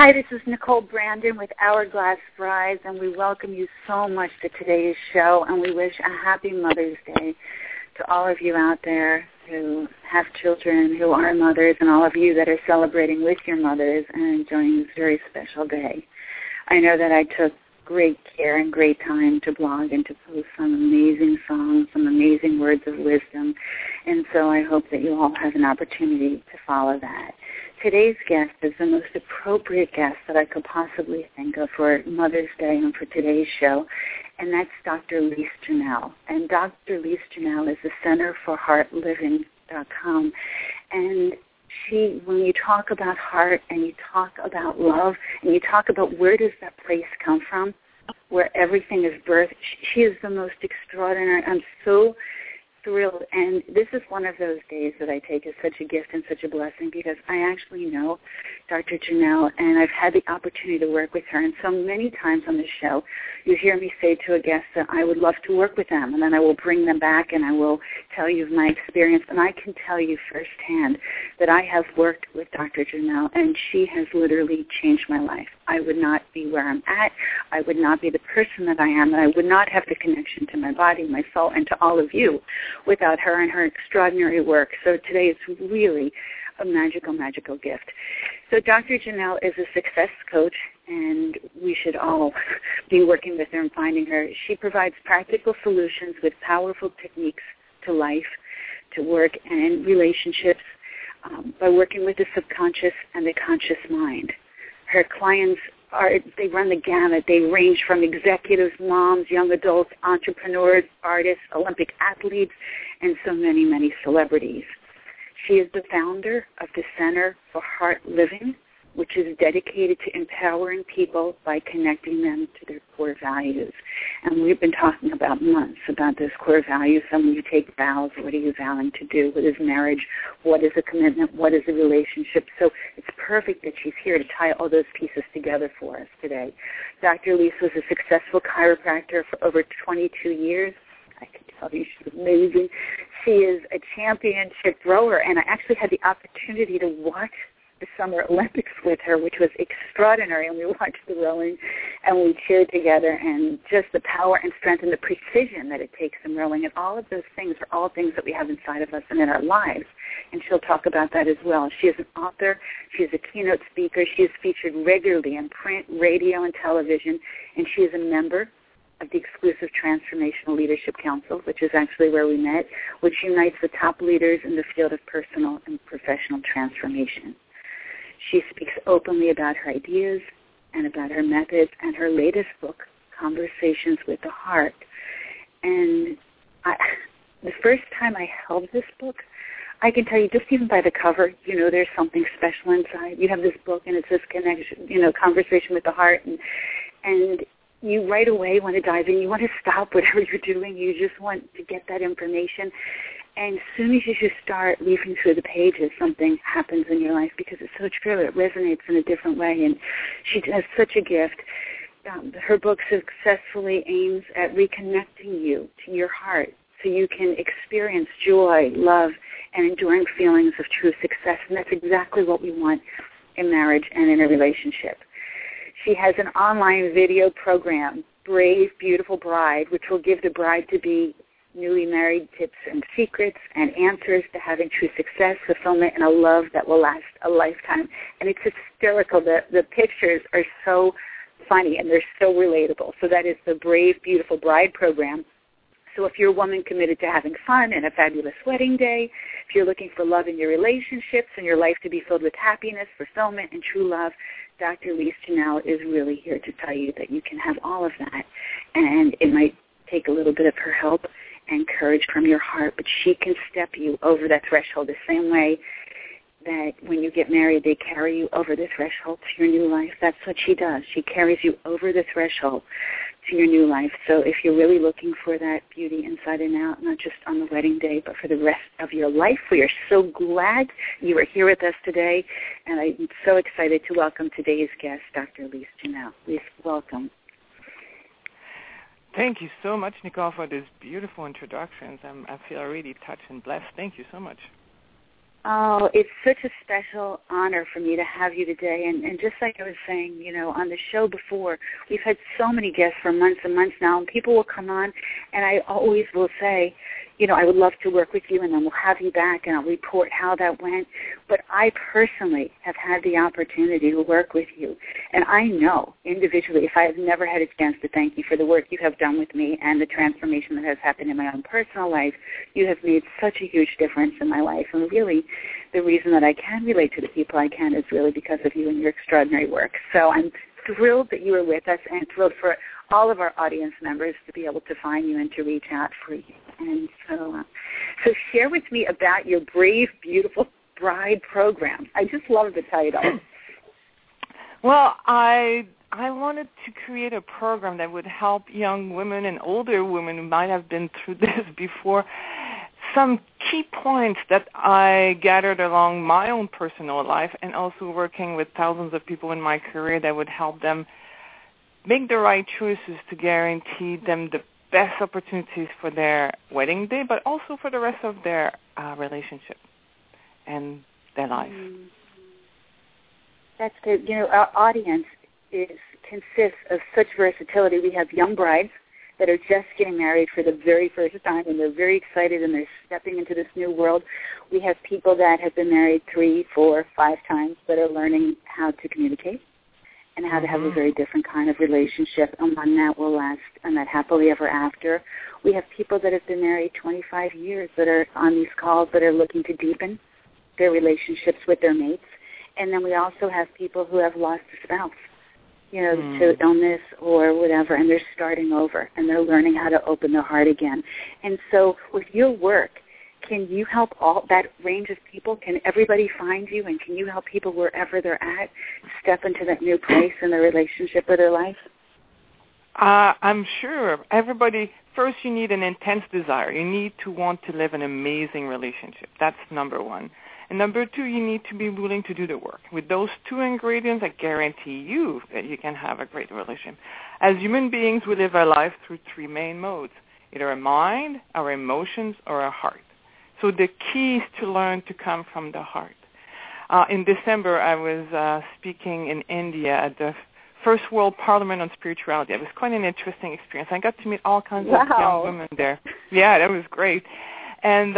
Hi, this is Nicole Brandon with Hourglass Brides, and we welcome you so much to today's show, and we wish a happy Mother's Day to all of you out there who have children, who are mothers, and all of you that are celebrating with your mothers and enjoying this very special day. I know that I took great care and great time to blog and to post some amazing songs, some amazing words of wisdom, and so I hope that you all have an opportunity to follow that. Today's guest is the most appropriate guest that I could possibly think of for Mother's Day and for today's show, and that's Dr. Lise Janelle. And Dr. Lise Janelle is the Center for HeartLiving.com, and when you talk about heart and you talk about love and you talk about where does that place come from, where everything is birthed, she is the most extraordinary. I'm so thrilled, and this is one of those days that I take as such a gift and such a blessing because I actually know Dr. Janelle, and I've had the opportunity to work with her, and so many times on the show you hear me say to a guest that I would love to work with them, and then I will bring them back and I will tell you of my experience, and I can tell you firsthand that I have worked with Dr. Janelle, and she has literally changed my life. I would not be where I'm at. I would not be the person that I am, and I would not have the connection to my body, my soul, and to all of you without her and her extraordinary work. So today is really a magical, magical gift. So Dr. Janelle is a success coach, and we should all be working with her and finding her. She provides practical solutions with powerful techniques to life, to work, and relationships by working with the subconscious and the conscious mind. Her clients they run the gamut. They range from executives, moms, young adults, entrepreneurs, artists, Olympic athletes, and so many, many celebrities. She is the founder of the Center for Heart Living, which is dedicated to empowering people by connecting them to their core values. And we've been talking about months about those core values. So when you take vows, what are you vowing to do? What is marriage? What is a commitment? What is a relationship? So it's perfect that she's here to tie all those pieces together for us today. Dr. Lise was a successful chiropractor for over 22 years. I can tell you she's amazing. She is a championship rower, and I actually had the opportunity to watch the Summer Olympics with her, which was extraordinary, and we watched the rowing, and we cheered together, and just the power and strength and the precision that it takes in rowing, and all of those things are all things that we have inside of us and in our lives, and she'll talk about that as well. She is an author. She is a keynote speaker. She is featured regularly in print, radio, and television, and she is a member of the exclusive Transformational Leadership Council, which is actually where we met, which unites the top leaders in the field of personal and professional transformation. She speaks openly about her ideas and about her methods and her latest book, Conversations with the Heart. And the first time I held this book, I can tell you just even by the cover, you know, there's something special inside. You have this book and it's this connection, you know, conversation with the heart, and you right away want to dive in. You want to stop whatever you're doing. You just want to get that information. And as soon as you just start leafing through the pages, something happens in your life because it's so true. It resonates in a different way. And she has such a gift. Her book successfully aims at reconnecting you to your heart so you can experience joy, love, and enduring feelings of true success. And that's exactly what we want in marriage and in a relationship. She has an online video program, Brave, Beautiful Bride, which will give the bride-to-be newly married tips and secrets and answers to having true success, fulfillment, and a love that will last a lifetime. And it's hysterical. The pictures are so funny and they're so relatable. So that is the Brave, Beautiful Bride program. So if you're a woman committed to having fun and a fabulous wedding day, if you're looking for love in your relationships and your life to be filled with happiness, fulfillment, and true love, Dr. Lise Janelle is really here to tell you that you can have all of that. And it might take a little bit of her help and courage from your heart, but she can step you over that threshold the same way that when you get married, they carry you over the threshold to your new life. That's what she does. She carries you over the threshold to your new life. So if you're really looking for that beauty inside and out, not just on the wedding day, but for the rest of your life, we are so glad you are here with us today, and I'm so excited to welcome today's guest, Dr. Lise Janelle. Lise, welcome. Thank you so much, Nicole, for these beautiful introductions. I feel really touched and blessed. Thank you so much. Oh, it's such a special honor for me to have you today. And just like I was saying, on the show before, we've had so many guests for months and months now, and people will come on, and I always will say, I would love to work with you, and then we'll have you back, and I'll report how that went. But I personally have had the opportunity to work with you, and I know individually, if I have never had a chance to thank you for the work you have done with me and the transformation that has happened in my own personal life, you have made such a huge difference in my life. And really, the reason that I can relate to the people I can is really because of you and your extraordinary work. So I'm thrilled that you are with us, and thrilled for all of our audience members to be able to find you and to reach out for you. And so share with me about your Brave, Beautiful Bride program. I just love the title. Well, I wanted to create a program that would help young women and older women who might have been through this before. Some key points that I gathered along my own personal life, and also working with thousands of people in my career, that would help them make the right choices to guarantee them the best opportunities for their wedding day, but also for the rest of their relationship and their life. That's good. Our audience consists of such versatility. We have young brides that are just getting married for the very first time, and they're very excited, and they're stepping into this new world. We have people that have been married 3, 4, 5 times, but are learning how to communicate and how to have a very different kind of relationship, and one that will last, and that happily ever after. We have people that have been married 25 years that are on these calls that are looking to deepen their relationships with their mates. And then we also have people who have lost a spouse, to illness or whatever, and they're starting over, and they're learning how to open their heart again. And so with your work, can you help all that range of people? Can everybody find you, and can you help people wherever they're at step into that new place in their relationship or their life? I'm sure. Everybody, first you need an intense desire. You need to want to live an amazing relationship. That's number one. And number two, you need to be willing to do the work. With those 2 ingredients, I guarantee you that you can have a great relationship. As human beings, we live our life through 3 main modes, either our mind, our emotions, or our heart. So the key is to learn to come from the heart. In December, I was speaking in India at the First World Parliament on Spirituality. It was quite an interesting experience. I got to meet all kinds of young women there. Yeah, that was great. And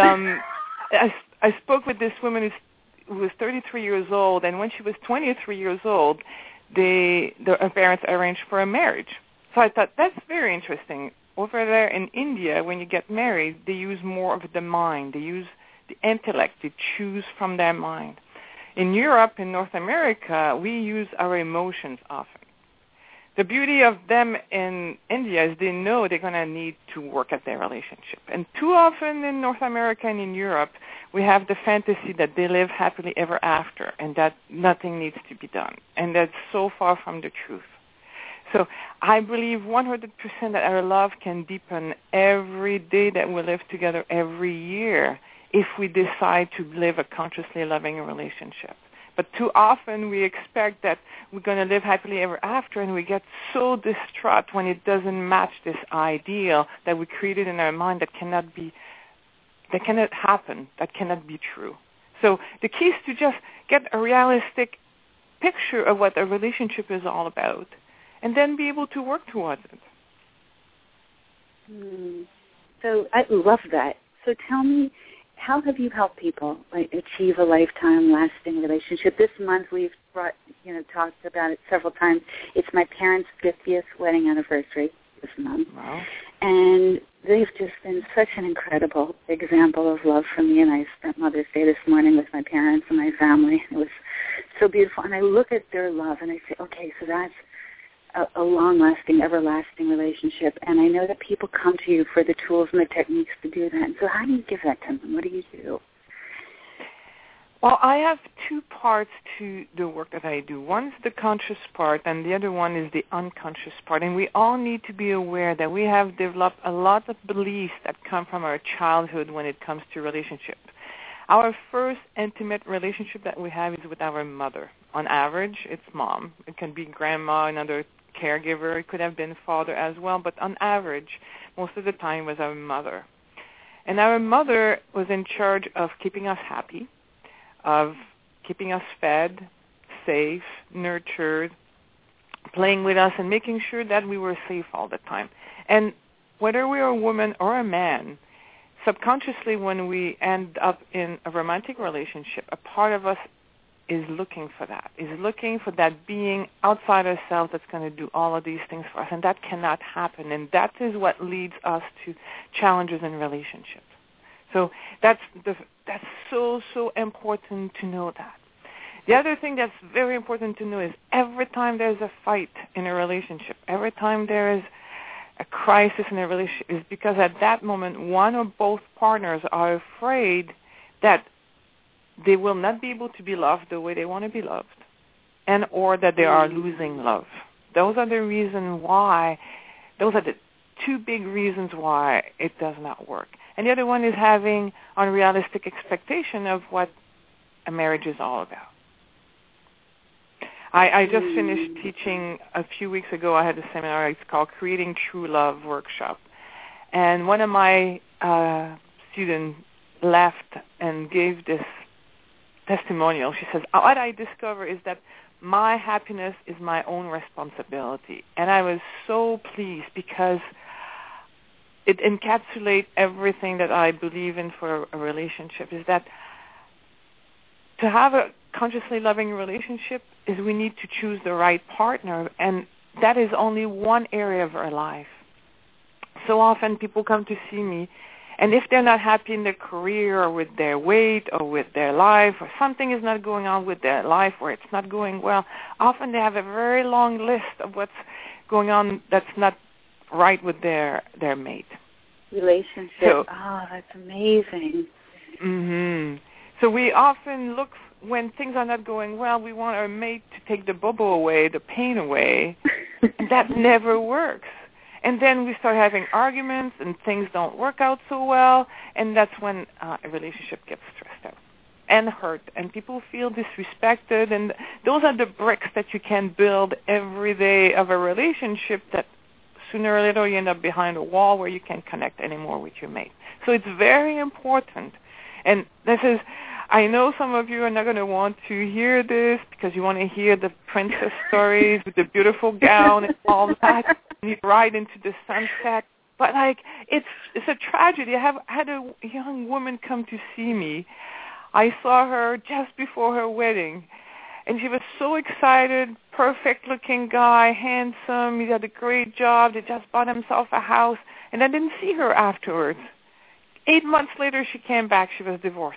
I spoke with this woman who was 33 years old, and when she was 23 years old, her parents arranged for a marriage. So I thought, that's very interesting. Over there in India, when you get married, they use more of the mind. They use the intellect. They choose from their mind. In Europe, in North America, we use our emotions often. The beauty of them in India is they know they're going to need to work at their relationship. And too often in North America and in Europe, we have the fantasy that they live happily ever after and that nothing needs to be done. And that's so far from the truth. So I believe 100% that our love can deepen every day that we live together every year if we decide to live a consciously loving relationship. But too often we expect that we're going to live happily ever after, and we get so distraught when it doesn't match this ideal that we created in our mind that cannot happen, that cannot be true. So the key is to just get a realistic picture of what a relationship is all about, and then be able to work towards it. So I love that. So tell me, how have you helped people achieve a lifetime lasting relationship? This month we've talked about it several times. It's my parents' 50th wedding anniversary this month. Wow. And they've just been such an incredible example of love for me. And I spent Mother's Day this morning with my parents and my family. It was so beautiful. And I look at their love and I say, okay, so that's a long-lasting, everlasting relationship. And I know that people come to you for the tools and the techniques to do that. And so how do you give that to them? What do you do? Well, I have 2 parts to the work that I do. One is the conscious part, and the other one is the unconscious part. And we all need to be aware that we have developed a lot of beliefs that come from our childhood when it comes to relationship. Our first intimate relationship that we have is with our mother. On average, it's mom. It can be grandma, another caregiver. It could have been father as well, but on average, most of the time was our mother. And our mother was in charge of keeping us happy, of keeping us fed, safe, nurtured, playing with us, and making sure that we were safe all the time. And whether we're a woman or a man, subconsciously when we end up in a romantic relationship, a part of us is looking for that, is looking for that being outside ourselves that's going to do all of these things for us, and that cannot happen, and that is what leads us to challenges in relationships. So that's so important to know that. The other thing that's very important to know is every time there's a fight in a relationship, every time there is a crisis in a relationship, is because at that moment one or both partners are afraid that they will not be able to be loved the way they want to be loved, and or that they are losing love. Those are the reasons why, those are the two big reasons why it does not work. And the other one is having unrealistic expectation of what a marriage is all about. I just finished teaching a few weeks ago. I had a seminar. It's called Creating True Love Workshop. And one of my students left and gave this testimonial. She says, what I discover is that my happiness is my own responsibility. And I was so pleased because it encapsulates everything that I believe in for a relationship, is that to have a consciously loving relationship is we need to choose the right partner, and that is only one area of our life. So often people come to see me, and if they're not happy in their career or with their weight or with their life, or something is not going on with their life or it's not going well, often they have a very long list of what's going on that's not right with their mate. Relationship. So, that's amazing. Mm-hmm. So we often look, when things are not going well, we want our mate to take the bubble away, the pain away, and that never works. And then we start having arguments, and things don't work out so well, and that's when a relationship gets stressed out and hurt, and people feel disrespected, and those are the bricks that you can build every day of a relationship that sooner or later you end up behind a wall where you can't connect anymore with your mate. So it's very important. And this is, I know some of you are not going to want to hear this because you want to hear the princess stories with the beautiful gown and all that. You ride into the sunset. But, it's a tragedy. I had a young woman come to see me. I saw her just before her wedding. And she was so excited, perfect-looking guy, handsome. He had a great job. They just bought himself a house. And I didn't see her afterwards. 8 months later, she came back. She was divorcing.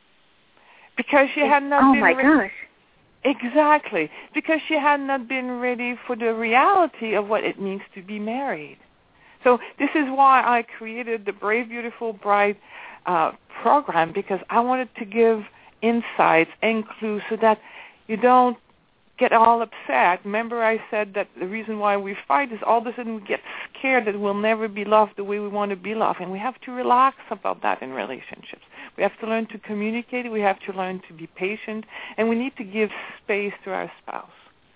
Because she had not been ready. Oh, my gosh. Exactly. Because she had not been ready for the reality of what it means to be married. So this is why I created the Brave, Beautiful Bride program, because I wanted to give insights and clues so that you don't get all upset. Remember I said that the reason why we fight is all of a sudden we get scared that we'll never be loved the way we want to be loved. And we have to relax about that in relationships. We have to learn to communicate. We have to learn to be patient. And we need to give space to our spouse.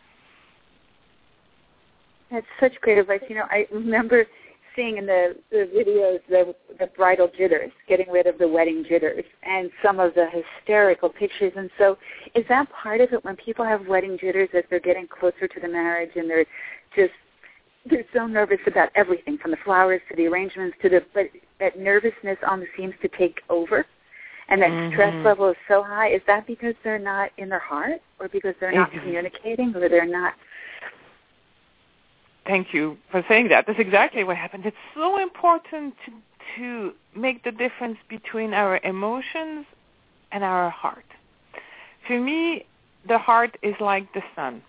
That's such great advice. I remember seeing in the videos the bridal jitters, getting rid of the wedding jitters, and some of the hysterical pictures. And so is that part of it when people have wedding jitters, as they're getting closer to the marriage and they're so nervous about everything, from the flowers to the arrangements but that nervousness almost seems to take over, and that stress level is so high? Is that because they're not in their heart, or because they're not communicating, or they're not? Thank you for saying that. That's exactly what happened. It's so important to make the difference between our emotions and our heart. For me, the heart is like the sun,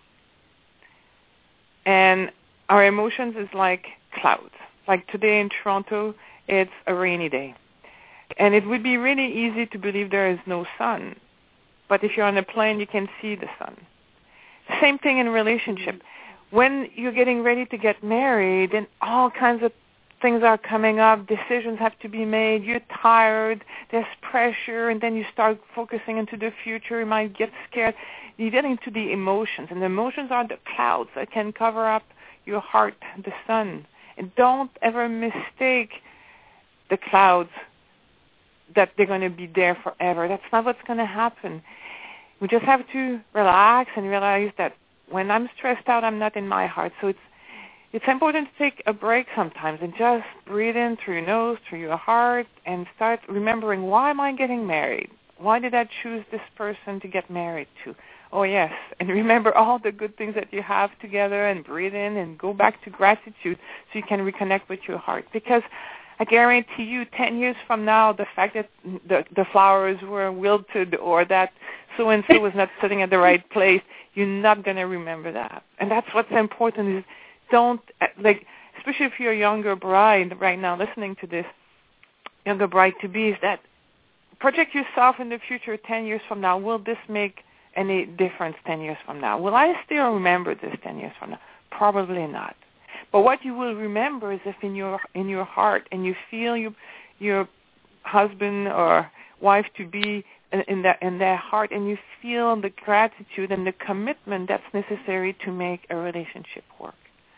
and our emotions is like clouds. Like today in Toronto, it's a rainy day. And it would be really easy to believe there is no sun. But if you're on a plane, you can see the sun. Same thing in relationship. When you're getting ready to get married and all kinds of things are coming up, decisions have to be made, you're tired, there's pressure, and then you start focusing into the future, you might get scared. You get into the emotions, and the emotions are the clouds that can cover up your heart, the sun. And don't ever mistake the clouds that they're going to be there forever. That's not what's going to happen. we just have to relax and realize that when I'm stressed out, I'm not in my heart. So it's important to take a break sometimes and just breathe in through your nose, through your heart, and start remembering, why am I getting married? Why did I choose this person to get married to? Oh, yes. And remember all the good things that you have together, and breathe in and go back to gratitude so you can reconnect with your heart. Because I guarantee you 10 years from now, the fact that the flowers were wilted or that so-and-so was not sitting at the right place, you're not going to remember that. And that's what's important is don't, especially if you're a younger bride right now listening to this, younger bride-to-be, is that project yourself in the future 10 years from now. Will this make any difference 10 years from now? Will I still remember this 10 years from now? Probably not. But what you will remember is if in your heart and you feel your husband or wife to be in their heart, and you feel the gratitude and the commitment that's necessary to make a relationship work.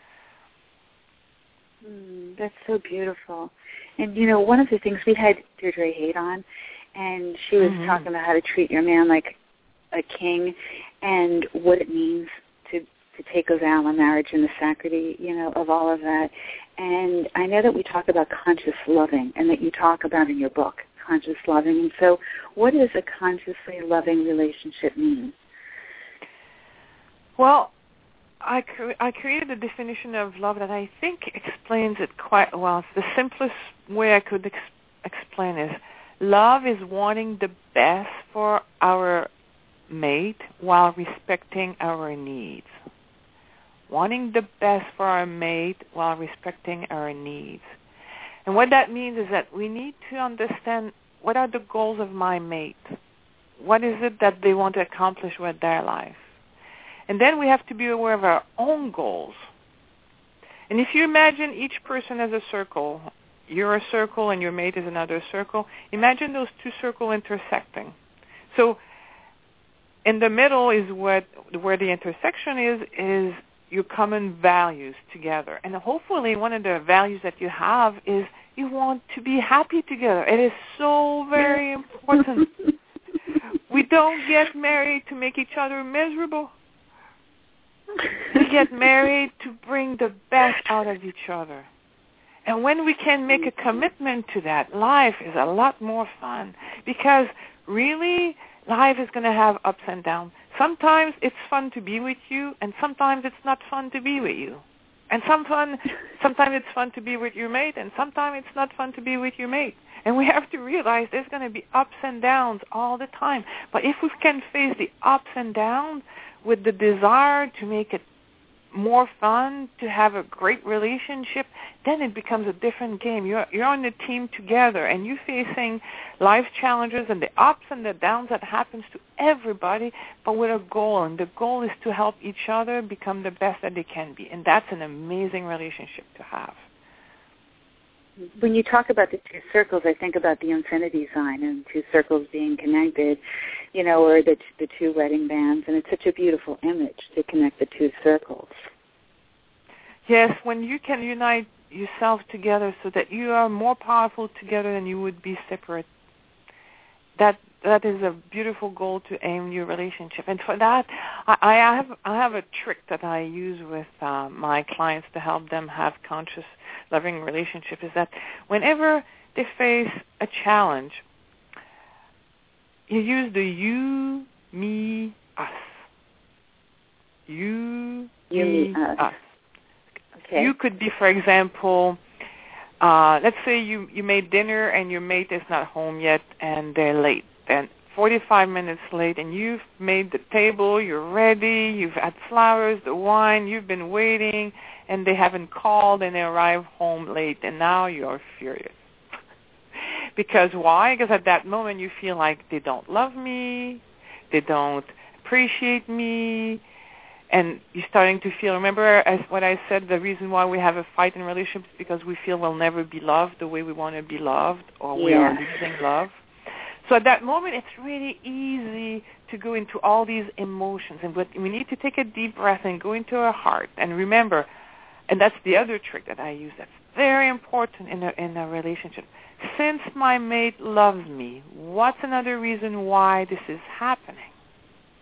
That's so beautiful. And, one of the things, we had Deirdre Haight on, and she was talking about how to treat your man like a king and what it means to take a vow on marriage and the sanctity, of all of that. And I know that we talk about conscious loving, and that you talk about in your book, conscious loving. And so what does a consciously loving relationship mean? Well, I created a definition of love that I think explains it quite well. It's the simplest way I could explain is love is wanting the best for our mate while respecting our needs. Wanting the best for our mate while respecting our needs. And what that means is that we need to understand what are the goals of my mate. What is it that they want to accomplish with their life? And then we have to be aware of our own goals. And if you imagine each person as a circle, you're a circle and your mate is another circle, imagine those two circles intersecting. So in the middle is where the intersection is your common values together. And hopefully one of the values that you have is you want to be happy together. It is so very important. We don't get married to make each other miserable. We get married to bring the best out of each other. And when we can make a commitment to that, life is a lot more fun. Because really, life is going to have ups and downs. Sometimes it's fun to be with you, and sometimes it's not fun to be with you. And sometimes it's fun to be with your mate, and sometimes it's not fun to be with your mate. And we have to realize there's going to be ups and downs all the time. But if we can face the ups and downs with the desire to make it more fun, to have a great relationship, then it becomes a different game. You're on the team together, and you're facing life challenges and the ups and the downs that happens to everybody, but with a goal. And the goal is to help each other become the best that they can be. And that's an amazing relationship to have. When you talk about the two circles, I think about the infinity sign and two circles being connected, or the two wedding bands, and it's such a beautiful image to connect the two circles. Yes, when you can unite yourself together so that you are more powerful together than you would be separate, that is a beautiful goal to aim your relationship. And for that, I have a trick that I use with my clients to help them have conscious, loving relationship, is that whenever they face a challenge, you use the you, me, us. You, me, us. Okay. You could be, for example, let's say you made dinner and your mate is not home yet and they're late. And 45 minutes late, and you've made the table, you're ready, you've had flowers, the wine, you've been waiting, and they haven't called, and they arrive home late, and now you're furious. Because why? Because at that moment you feel like they don't love me, they don't appreciate me, and you're starting to feel, remember as what I said, the reason why we have a fight in relationships is because we feel we'll never be loved the way we want to be loved, or we are losing love. So at that moment, it's really easy to go into all these emotions. But we need to take a deep breath and go into our heart. And remember, and that's the other trick that I use that's very important in a relationship. Since my mate loves me, what's another reason why this is happening?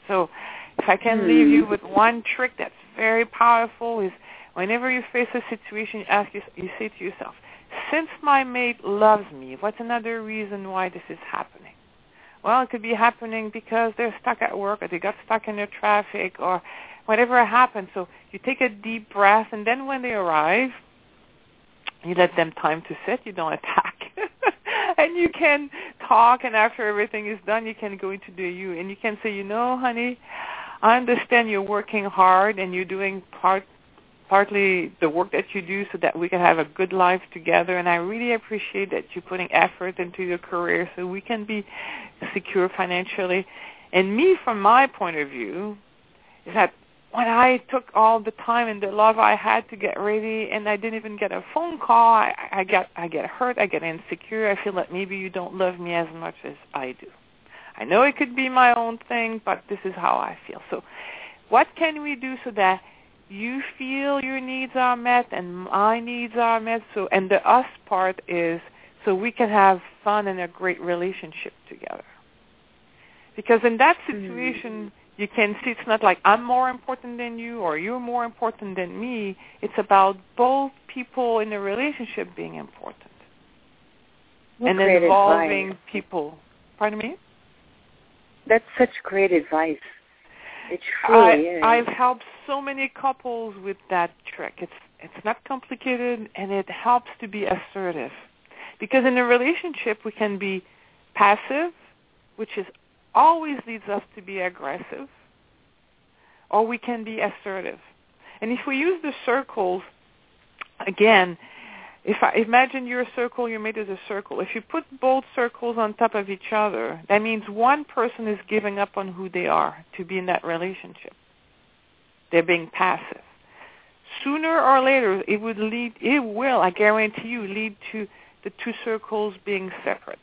So if I can leave you with one trick that's very powerful is whenever you face a situation, you say to yourself, since my mate loves me, what's another reason why this is happening? Well, it could be happening because they're stuck at work or they got stuck in the traffic or whatever happened. So you take a deep breath, and then when they arrive, you let them time to sit. You don't attack. And you can talk, and after everything is done, you can go into the you. And you can say, honey, I understand you're working hard and you're doing partly the work that you do so that we can have a good life together. And I really appreciate that you're putting effort into your career so we can be secure financially. And me, from my point of view, is that when I took all the time and the love I had to get ready and I didn't even get a phone call, I get hurt, I get insecure. I feel that maybe you don't love me as much as I do. I know it could be my own thing, but this is how I feel. So what can we do so that you feel your needs are met and my needs are met? And the us part is so we can have fun and a great relationship together. Because in that situation, you can see it's not like I'm more important than you or you're more important than me. It's about both people in the relationship being important. And involving people. Pardon me? That's such great advice. It truly is. I've helped so many couples with that trick. It's not complicated, and it helps to be assertive. Because in a relationship, we can be passive, which is always leads us to be aggressive, or we can be assertive. And if we use the circles, again, if I imagine your circle, your mate is a circle. If you put both circles on top of each other, that means one person is giving up on who they are to be in that relationship. They're being passive. Sooner or later, it will, I guarantee you, lead to the two circles being separate.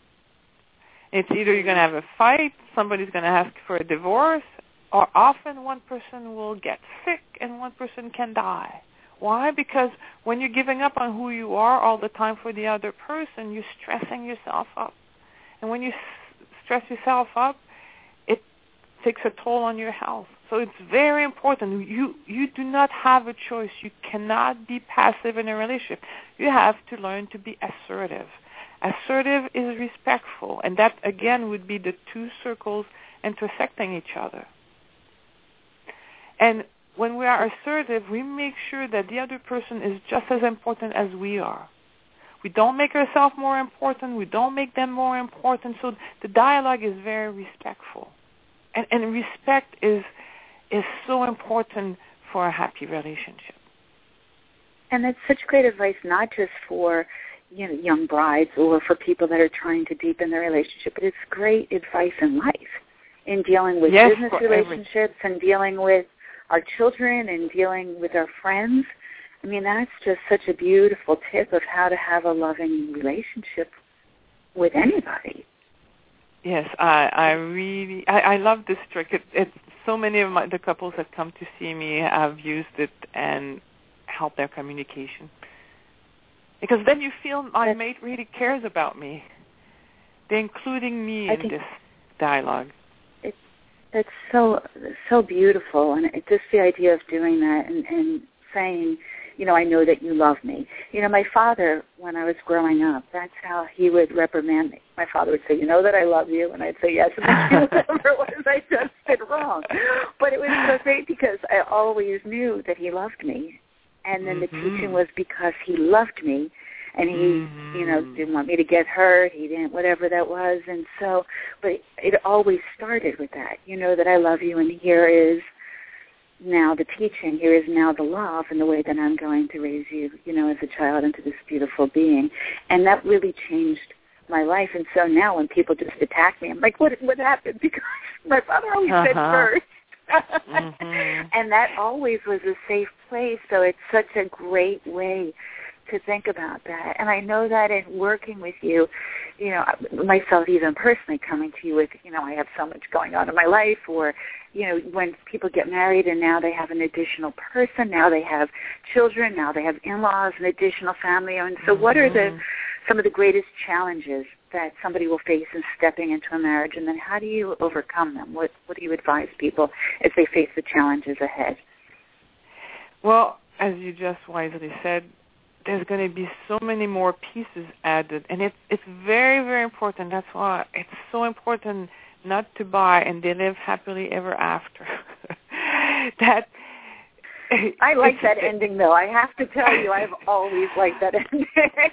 It's either you're going to have a fight, somebody's going to ask for a divorce, or often one person will get sick and one person can die. Why? Because when you're giving up on who you are all the time for the other person, you're stressing yourself up. And when you stress yourself up, it takes a toll on your health. So it's very important. You do not have a choice. You cannot be passive in a relationship. You have to learn to be assertive. Assertive is respectful, and that, again, would be the two circles intersecting each other. And when we are assertive, we make sure that the other person is just as important as we are. We don't make ourselves more important. We don't make them more important. So the dialogue is very respectful. And respect is so important for a happy relationship. And that's such great advice, not just for young brides or for people that are trying to deepen their relationship, but it's great advice in life, in dealing with business relationships and dealing with our children and dealing with our friends. I mean, that's just such a beautiful tip of how to have a loving relationship with anybody. Yes, I love this trick. It's so many of the couples that come to see me have used it and helped their communication. Because then you feel my mate really cares about me. They're including me in this dialogue. It's so beautiful, and just the idea of doing that and saying, I know that you love me. My father, when I was growing up, that's how he would reprimand me. My father would say, you know that I love you, and I'd say yes, and then whatever it was I just did wrong. But it was so great because I always knew that he loved me. And then the teaching was because he loved me, and he, didn't want me to get hurt. He didn't, whatever that was. And so, but it always started with that, that I love you, and here is now the teaching. Here is now the love and the way that I'm going to raise you, as a child into this beautiful being. And that really changed my life. And so now when people just attack me, I'm like, what happened? Because my father always said first. And that always was a safe place. So it's such a great way to think about that. And I know that in working with you, myself even personally coming to you with, I have so much going on in my life, or, when people get married and now they have an additional person, now they have children, now they have in-laws, an additional family. And so what are some of the greatest challenges that somebody will face in stepping into a marriage, and then how do you overcome them? What do you advise people as they face the challenges ahead? Well, as you just wisely said, there's going to be so many more pieces added, and it's very, very important. That's why it's so important not to buy and they live happily ever after. That I like that ending, though. I have to tell you, I've always liked that ending.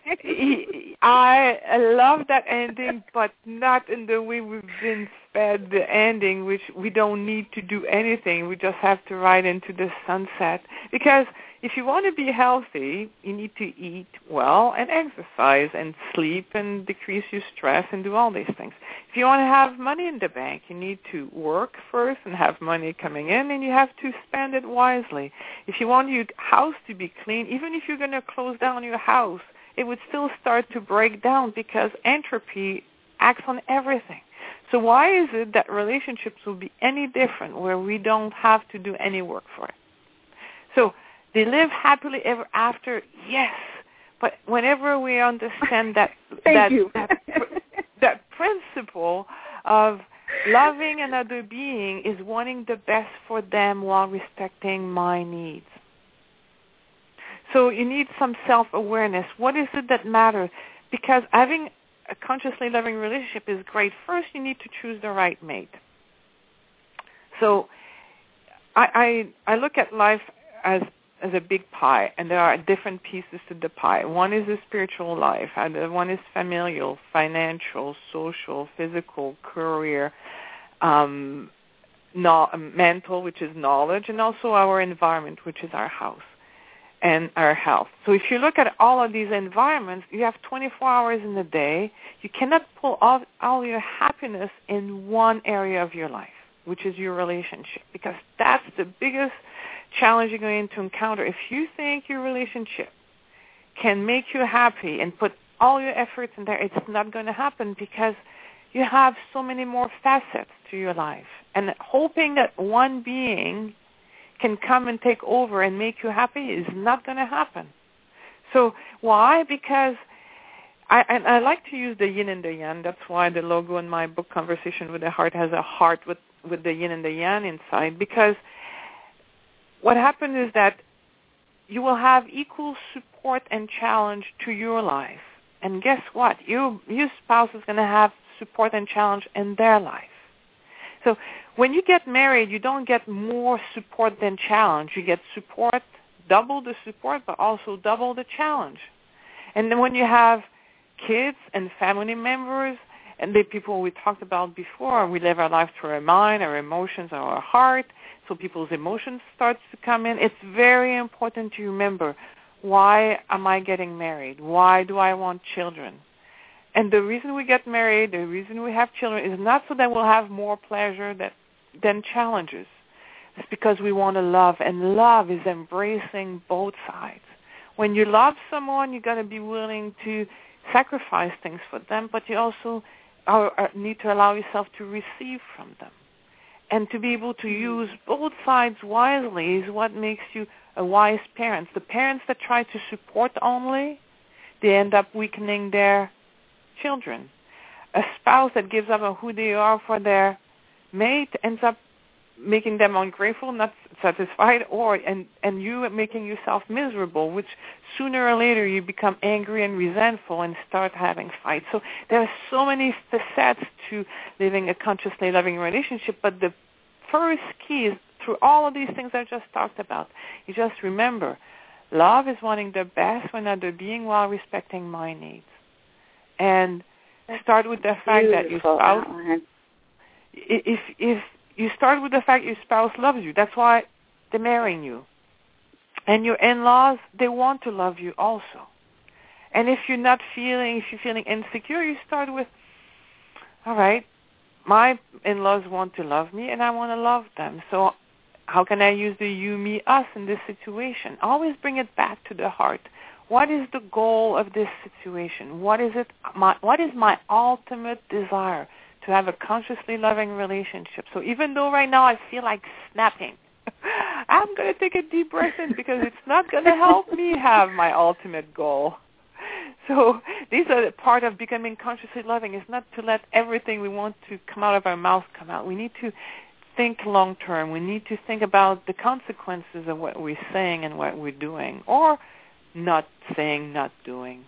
I love that ending, but not in the way we've been fed the ending, which we don't need to do anything. We just have to ride into the sunset. Because if you want to be healthy, you need to eat well and exercise and sleep and decrease your stress and do all these things. If you want to have money in the bank, you need to work first and have money coming in, and you have to spend it wisely. If you want your house to be clean, even if you're going to close down your house, it would still start to break down because entropy acts on everything. So why is it that relationships will be any different where we don't have to do any work for it? So they live happily ever after, yes. But whenever we understand that that principle of loving another being is wanting the best for them while respecting my needs. So you need some self-awareness. What is it that matters? Because having a consciously loving relationship is great. First, you need to choose the right mate. So I look at life as a big pie, and there are different pieces to the pie. One is the spiritual life, and one is familial, financial, social, physical, career, mental, which is knowledge, and also our environment, which is our house and our health. So if you look at all of these environments, you have 24 hours in a day. You cannot pull all your happiness in one area of your life, which is your relationship, because that's the biggest challenge you're going to encounter. If you think your relationship can make you happy and put all your efforts in there, it's not going to happen because you have so many more facets to your life. And hoping that one being can come and take over and make you happy is not going to happen. So why? Because I like to use the yin and the yang. That's why the logo in my book, Conversation with the Heart, has a heart with the yin and the yang inside, because what happens is that you will have equal support and challenge to your life. And guess what? Your spouse is going to have support and challenge in their life. So when you get married, you don't get more support than challenge. You get support, double the support, but also double the challenge. And then when you have kids and family members, and the people we talked about before, we live our life through our mind, our emotions, our heart, so people's emotions start to come in. It's very important to remember, why am I getting married? Why do I want children? And the reason we get married, the reason we have children, is not so that we'll have more pleasure than challenges. It's because we want to love, and love is embracing both sides. When you love someone, you're going to be willing to sacrifice things for them, but you also need to allow yourself to receive from them. And to be able to use both sides wisely is what makes you a wise parent. The parents that try to support only, they end up weakening their children. A spouse that gives up on who they are for their mate ends up making them ungrateful, not satisfied, and you making yourself miserable, which sooner or later you become angry and resentful and start having fights. So there are so many facets to living a consciously loving relationship, but the first key is, through all of these things I just talked about, you just remember, love is wanting the best for another being while respecting my needs. And start with the fact that your spouse, if you start with the fact your spouse loves you, that's why they're marrying you. And your in-laws, they want to love you also. And if you're feeling insecure, you start with, all right, my in-laws want to love me and I want to love them. So how can I use the you, me, us in this situation? Always bring it back to the heart. What is the goal of this situation? What is my ultimate desire? To have a consciously loving relationship. So even though right now I feel like snapping, I'm going to take a deep breath in, because it's not going to help me have my ultimate goal. So these are the part of becoming consciously loving. It's not to let everything we want to come out of our mouth come out. We need to think long term. We need to think about the consequences of what we're saying and what we're doing, or not saying, not doing.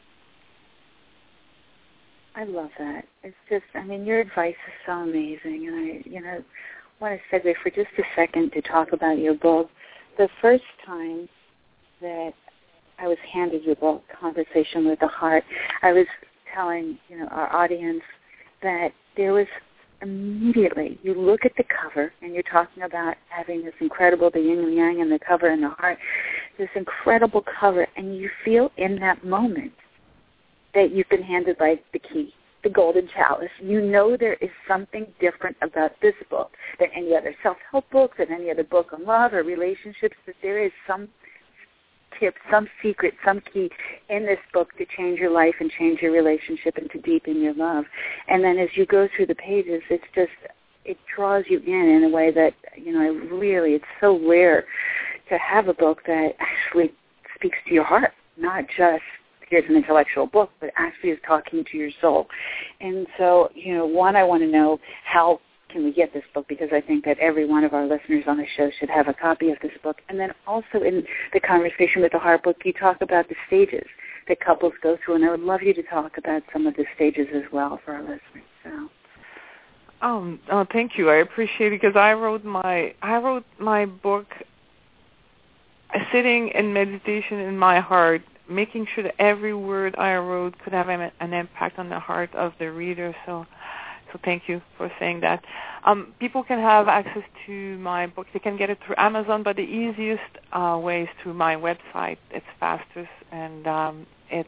I love that. It's just, I mean, your advice is so amazing. And I want to segue for just a second to talk about your book. The first time that I was handed your book, Conversation with the Heart, I was telling, our audience that there was immediately, you look at the cover, and you're talking about having this incredible, the yin and yang and the cover and the heart, this incredible cover, and you feel in that moment that you've been handed like the key, the golden chalice. You know there is something different about this book than any other self-help book, than any other book on love or relationships, that there is some tip, some secret, some key in this book to change your life and change your relationship and to deepen your love. And then as you go through the pages, it draws you in a way that, it's so rare to have a book that actually speaks to your heart, not just here's an intellectual book, but actually is talking to your soul. And so, one, I want to know how can we get this book, because I think that every one of our listeners on the show should have a copy of this book. And then also in the Conversation with the Heart book, you talk about the stages that couples go through, and I would love you to talk about some of the stages as well for our listeners. So. Oh, thank you. I appreciate it, because I wrote my book sitting in meditation in my heart, making sure that every word I wrote could have an impact on the heart of the reader. So thank you for saying that. People can have access to my book. They can get it through Amazon, but the easiest way is through my website. It's fastest, and it's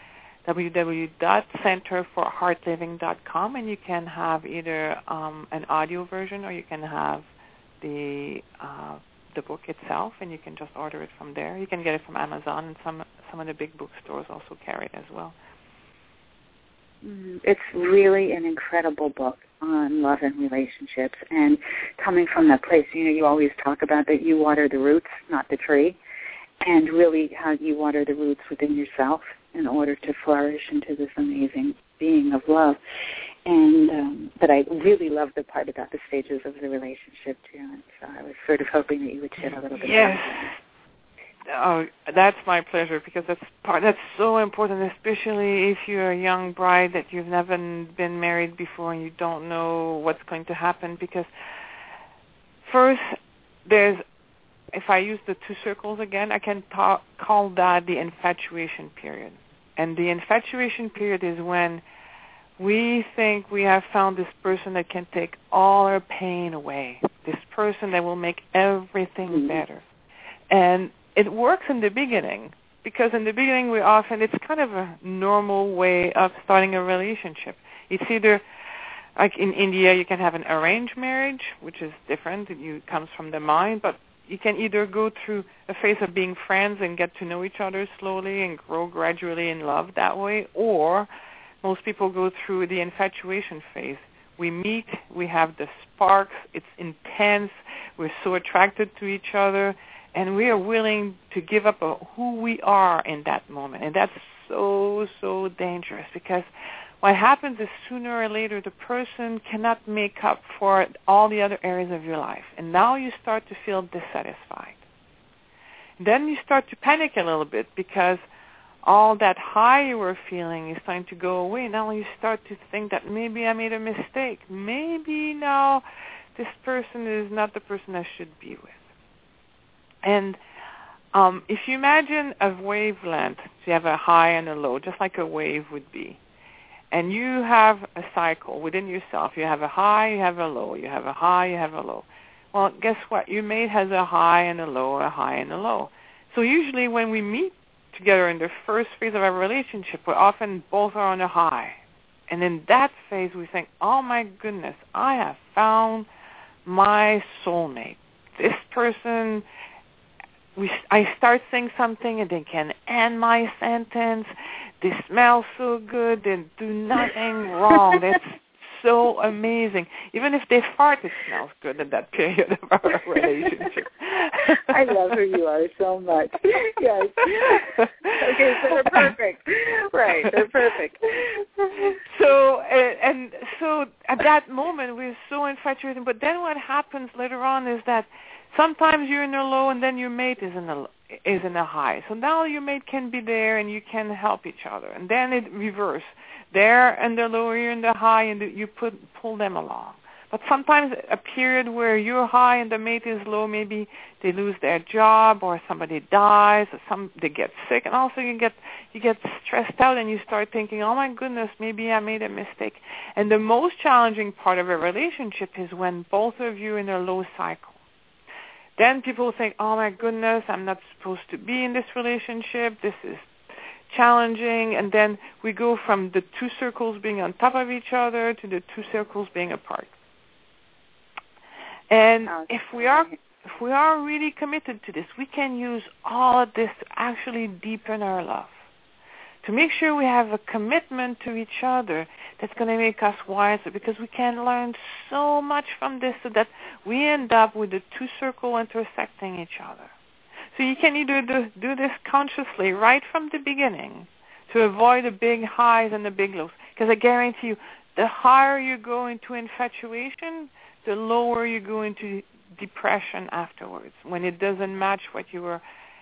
www.centerforheartliving.com, and you can have either an audio version, or you can have the book itself, and you can just order it from there. You can get it from Amazon, and some of the big bookstores also carry it as well. It's really an incredible book on love and relationships, and coming from that place, you always talk about that you water the roots, not the tree, and really how you water the roots within yourself in order to flourish into this amazing being of love. And but I really love the part about the stages of the relationship too, and so I was sort of hoping that you would shed a little bit Yes. about that. Oh, that's my pleasure, because that's so important, especially if you're a young bride that you've never been married before and you don't know what's going to happen. Because first, if I use the two circles again, I can call that the infatuation period. And the infatuation period is when we think we have found this person that can take all our pain away, this person that will make everything better. And it works in the beginning, because in the beginning it's kind of a normal way of starting a relationship. It's either, like in India, you can have an arranged marriage, which is different. It comes from the mind, but you can either go through a phase of being friends and get to know each other slowly and grow gradually in love that way, or most people go through the infatuation phase. We meet, we have the sparks, it's intense, we're so attracted to each other, and we are willing to give up who we are in that moment. And that's so, so dangerous, because what happens is sooner or later the person cannot make up for all the other areas of your life. And now you start to feel dissatisfied. Then you start to panic a little bit, because all that high you were feeling is starting to go away. Now you start to think that maybe I made a mistake. Maybe now this person is not the person I should be with. And if you imagine a wavelength, so you have a high and a low, just like a wave would be. And you have a cycle within yourself. You have a high, you have a low. You have a high, you have a low. Well, guess what? Your mate has a high and a low, a high and a low. So usually when we meet together in the first phase of our relationship, we're often both are on a high. And in that phase, we think, oh, my goodness, I have found my soulmate. This person... I start saying something and they can end my sentence. They smell so good. They do nothing wrong. That's so amazing. Even if they fart, it smells good in that period of our relationship. I love who you are so much. Yes. Okay, so they're perfect. Right, they're perfect. So at that moment, we're so infatuated. But then what happens later on is that sometimes you're in a low and then your mate is in a high. So now your mate can be there and you can help each other. And then it reverse. They're in the low, you're in the high, and you pull them along. But sometimes a period where you're high and the mate is low, maybe they lose their job or somebody dies or they get sick, and also you get stressed out and you start thinking, oh my goodness, maybe I made a mistake. And the most challenging part of a relationship is when both of you are in a low cycle. Then people think, oh my goodness, I'm not supposed to be in this relationship. This is challenging. And then we go from the two circles being on top of each other to the two circles being apart. And if we are really committed to this, we can use all of this to actually deepen our love. To make sure we have a commitment to each other that's going to make us wiser, because we can learn so much from this so that we end up with the two circles intersecting each other. So you can either do this consciously right from the beginning to avoid the big highs and the big lows. Because I guarantee you, the higher you go into infatuation, the lower you go into depression afterwards, when it doesn't match what you were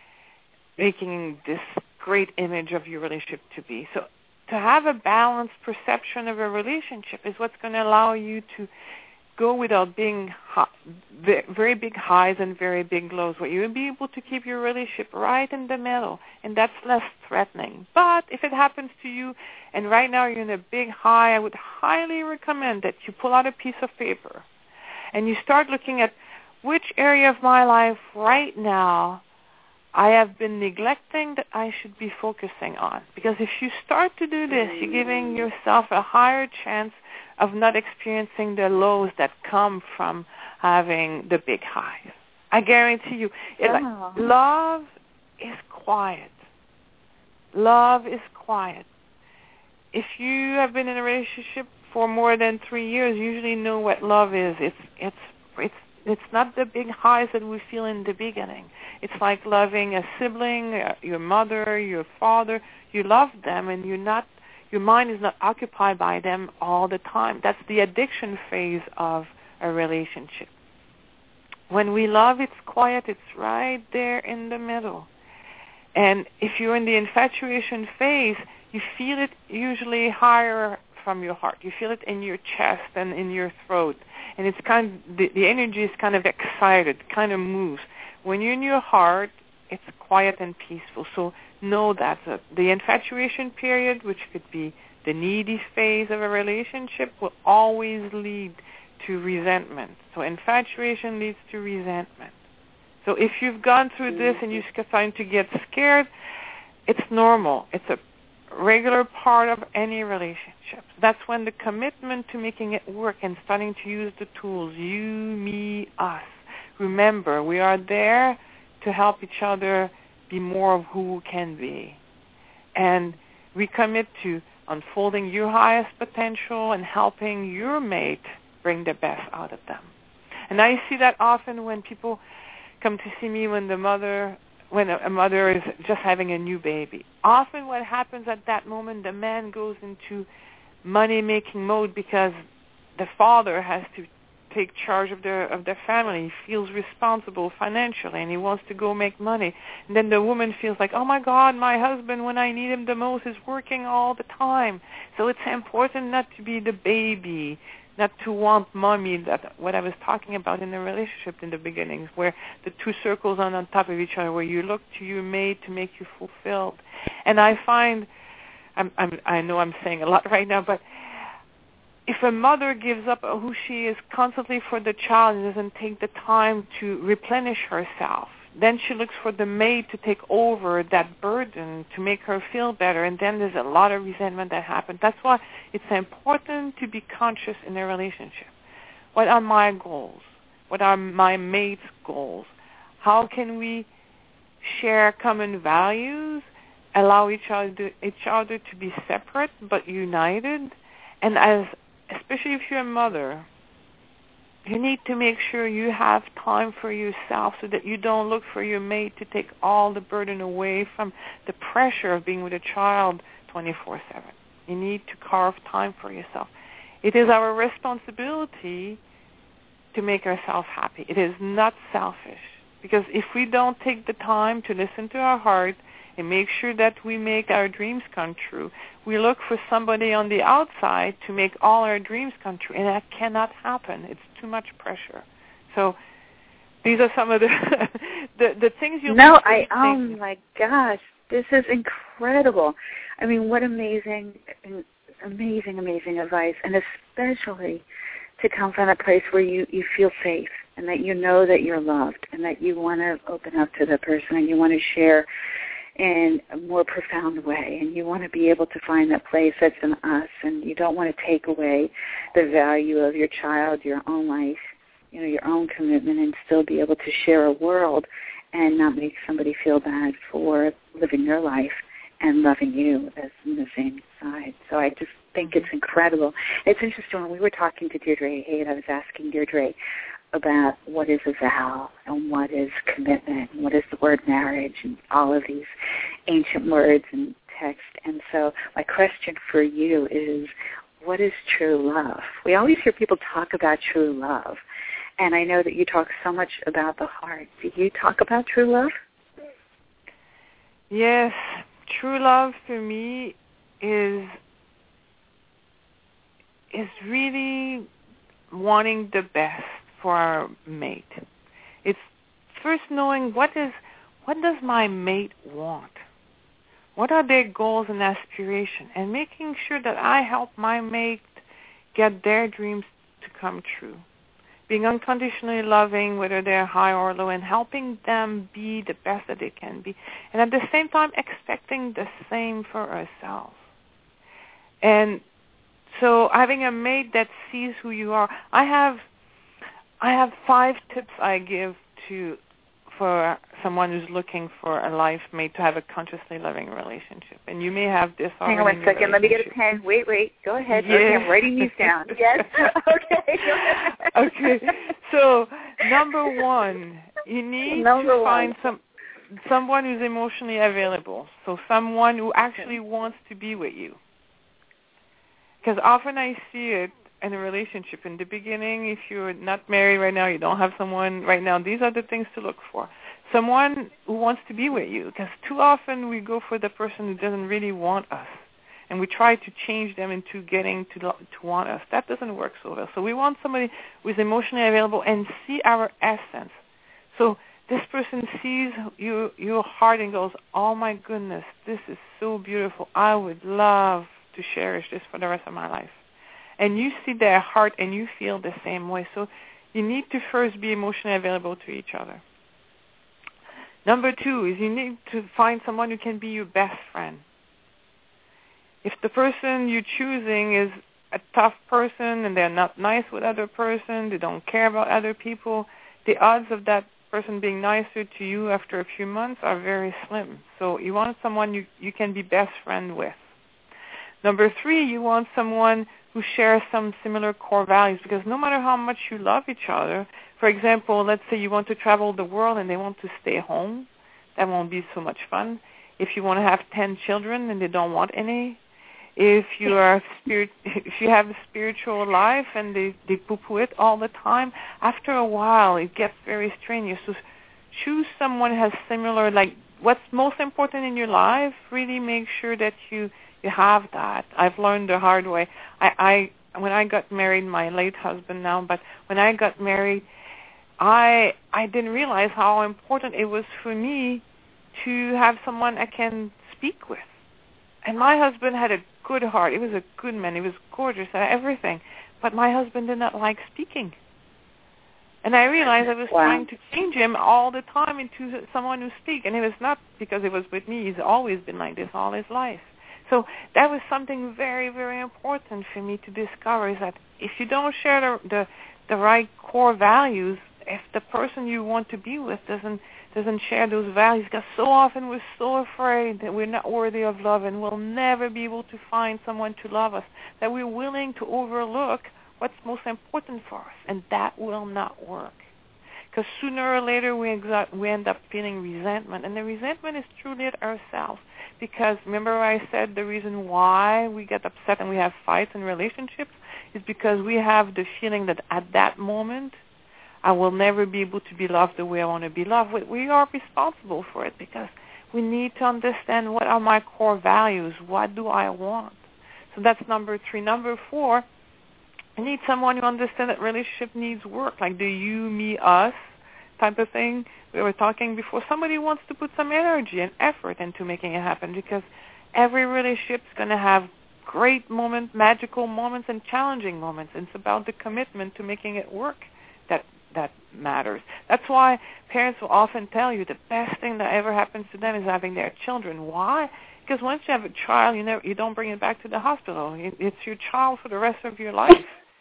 making this great image of your relationship to be. So to have a balanced perception of a relationship is what's going to allow you to go without being very big highs and very big lows, where you will be able to keep your relationship right in the middle, and that's less threatening. But if it happens to you, and right now you're in a big high, I would highly recommend that you pull out a piece of paper and you start looking at which area of my life right now I have been neglecting that I should be focusing on. Because if you start to do this, you're giving yourself a higher chance of not experiencing the lows that come from having the big highs. I guarantee you, love is quiet. Love is quiet. If you have been in a relationship for more than 3 years, you usually know what love is. It's not the big highs that we feel in the beginning. It's like loving a sibling, your mother, your father. You love them, and your mind is not occupied by them all the time. That's the addiction phase of a relationship. When we love, it's quiet. It's right there in the middle. And if you're in the infatuation phase, you feel it usually higher from your heart. You feel it in your chest and in your throat. And it's the energy is kind of excited, kind of moves. When you're in your heart, it's quiet and peaceful. So know that the infatuation period, which could be the needy phase of a relationship, will always lead to resentment. So infatuation leads to resentment. So if you've gone through this and you're starting to get scared, it's normal. It's a regular part of any relationship. That's when the commitment to making it work and starting to use the tools, you, me, us. Remember, we are there to help each other be more of who we can be. And we commit to unfolding your highest potential and helping your mate bring the best out of them. And I see that often when people come to see me when a mother is just having a new baby. Often what happens at that moment, the man goes into money-making mode because the father has to take charge of the family. He feels responsible financially, and he wants to go make money. And then the woman feels like, oh my God, my husband, when I need him the most, is working all the time. So it's important not to be the baby, not to want mommy, that what I was talking about in the relationship in the beginning, where the two circles are on top of each other, where you look to your mate to make you fulfilled. And I find, I know I'm saying a lot right now, but if a mother gives up who she is constantly for the child and doesn't take the time to replenish herself, then she looks for the maid to take over that burden to make her feel better, and then there's a lot of resentment that happens. That's why it's important to be conscious in a relationship. What are my goals? What are my mate's goals? How can we share common values, allow each other to be separate but united? And as especially if you're a mother, you need to make sure you have time for yourself so that you don't look for your mate to take all the burden away from the pressure of being with a child 24/7. You need to carve time for yourself. It is our responsibility to make ourselves happy. It is not selfish. Because if we don't take the time to listen to our heart and make sure that we make our dreams come true, we look for somebody on the outside to make all our dreams come true, and that cannot happen. It's too much pressure. So these are some of the the things you'll oh my gosh, this is incredible. I mean, what amazing advice, and especially to come from a place where you feel safe and that you know that you're loved and that you want to open up to the person and you want to share in a more profound way, and you want to be able to find that place that's in us, and you don't want to take away the value of your child, your own life, your own commitment, and still be able to share a world and not make somebody feel bad for living their life and loving you as in the same side. So I just think it's incredible. It's interesting, when we were talking to Deirdre Hade, I was asking Deirdre about what is a vow and what is commitment and what is the word marriage and all of these ancient words and text. And so my question for you is, what is true love? We always hear people talk about true love, and I know that you talk so much about the heart. Do you talk about true love? Yes. True love for me is really wanting the best for our mate. It's first knowing what does my mate want? What are their goals and aspirations? And making sure that I help my mate get their dreams to come true. Being unconditionally loving, whether they're high or low, and helping them be the best that they can be. And at the same time, expecting the same for ourselves. And so having a mate that sees who you are. I have 5 tips I give for someone who's looking for a life mate to have a consciously loving relationship. And you may have this already. Hang on 1 second. Let me get a pen. Wait. Go ahead. Yeah. Okay, I'm writing these down. Yes? Okay. Okay. So, number 1, you need to find someone who's emotionally available. So someone who actually wants to be with you. Because often I see it in a relationship. In the beginning, if you're not married right now, you don't have someone right now, these are the things to look for. Someone who wants to be with you. Because too often we go for the person who doesn't really want us. And we try to change them into getting to want us. That doesn't work so well. So we want somebody who is emotionally available and see our essence. So this person sees your heart and goes, oh my goodness, this is so beautiful. I would love to cherish this for the rest of my life. And you see their heart and you feel the same way. So you need to first be emotionally available to each other. Number 2 is you need to find someone who can be your best friend. If the person you're choosing is a tough person and they're not nice with other person, they don't care about other people, the odds of that person being nicer to you after a few months are very slim. So you want someone you can be best friend with. Number 3, you want someone who shares some similar core values, because no matter how much you love each other, for example, let's say you want to travel the world and they want to stay home, that won't be so much fun. If you want to have 10 children and they don't want any, if you have a spiritual life and they poo-poo it all the time, after a while it gets very strenuous. So choose someone who has similar, like what's most important in your life, really make sure that you have that. I've learned the hard way. When I got married, my late husband now, but when I got married, I didn't realize how important it was for me to have someone I can speak with. And my husband had a good heart. He was a good man. He was gorgeous and everything. But my husband did not like speaking. And I realized I was trying to change him all the time into someone who speaks. And it was not because it was with me. He's always been like this all his life. So that was something very, very important for me to discover, is that if you don't share the right core values, if the person you want to be with doesn't doesn't share those values, because so often we're so afraid that we're not worthy of love and we'll never be able to find someone to love us, that we're willing to overlook what's most important for us, and that will not work. Because sooner or later we end up feeling resentment, and the resentment is truly at ourselves. Because remember I said the reason why we get upset and we have fights in relationships is because we have the feeling that at that moment I will never be able to be loved the way I want to be loved. We are responsible for it, because we need to understand what are my core values, what do I want. So that's number 3. Number 4, I need someone who understands that relationship needs work, like the you, me, us type of thing we were talking before. Somebody wants to put some energy and effort into making it happen, because every relationship is going to have great moments, magical moments, and challenging moments. And it's about the commitment to making it work that matters. That's why parents will often tell you the best thing that ever happens to them is having their children. Why? Because once you have a child, you don't bring it back to the hospital. It's your child for the rest of your life,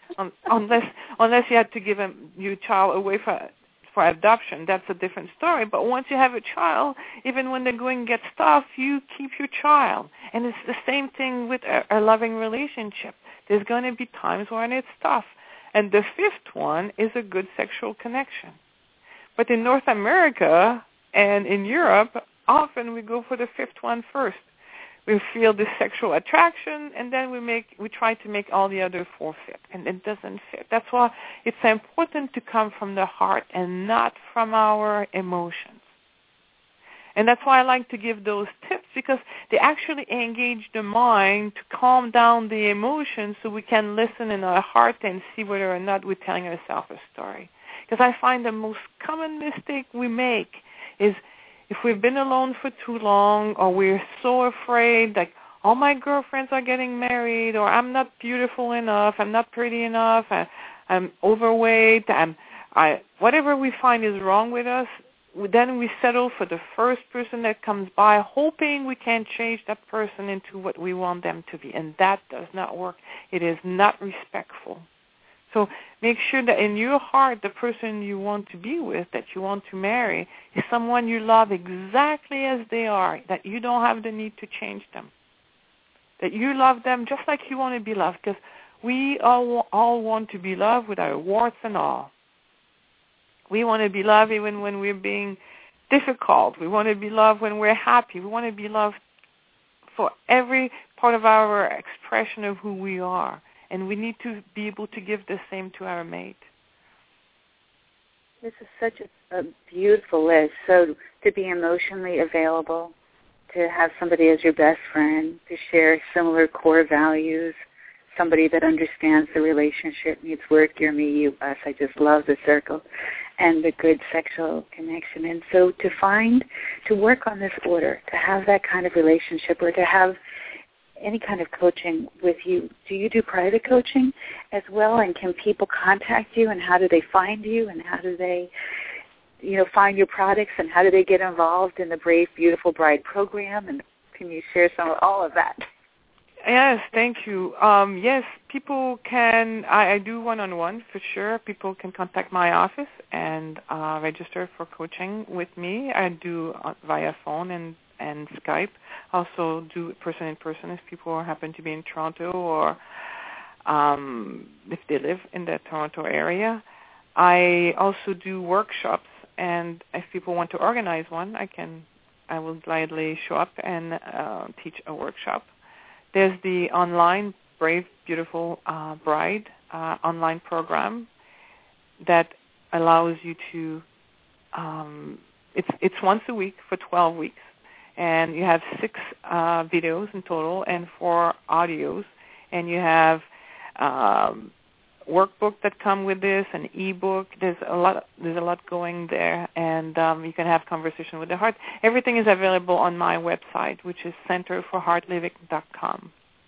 unless you had to give your child away for adoption. That's a different story. But once you have a child, even when the going gets tough, you keep your child. And it's the same thing with a loving relationship. There's going to be times when it's tough. And the 5th one is a good sexual connection. But in North America and in Europe, often we go for the 5th one first. We feel this sexual attraction, and then we try to make all the other 4 fit, and it doesn't fit. That's why it's important to come from the heart and not from our emotions. And that's why I like to give those tips, because they actually engage the mind to calm down the emotions so we can listen in our heart and see whether or not we're telling ourselves a story. Because I find the most common mistake we make is if we've been alone for too long, or we're so afraid, like, all my girlfriends are getting married, or I'm not beautiful enough, I'm not pretty enough, I'm overweight, whatever we find is wrong with us, then we settle for the first person that comes by, hoping we can change that person into what we want them to be. And that does not work. It is not respectful. So make sure that in your heart, the person you want to be with, that you want to marry, is someone you love exactly as they are, that you don't have the need to change them, that you love them just like you want to be loved, because we all want to be loved with our warts and all. We want to be loved even when we're being difficult. We want to be loved when we're happy. We want to be loved for every part of our expression of who we are. And we need to be able to give the same to our mate. This is such a beautiful list. So to be emotionally available, to have somebody as your best friend, to share similar core values, somebody that understands the relationship needs work, you're me, you, us. I just love the circle. And the good sexual connection. And so to work on this order, to have that kind of relationship, or to have any kind of coaching with you, do you do private coaching as well? And can people contact you, and how do they find you, and how do they, find your products, and how do they get involved in the Brave Beautiful Bride program? And can you share all of that? Yes, thank you. Yes, people can, I do one-on-one for sure. People can contact my office and register for coaching with me. I do via phone and Skype. Also do person-in-person if people happen to be in Toronto, or if they live in the Toronto area. I also do workshops, and if people want to organize one, I will gladly show up and teach a workshop. There's the online Brave Beautiful Bride online program that allows you to, it's once a week for 12 weeks. And you have 6 videos in total and 4 audios. And you have workbook that come with this, an ebook. There's a lot going there, and you can have conversation with the heart. Everything is available on my website, which is centerforheartliving.com.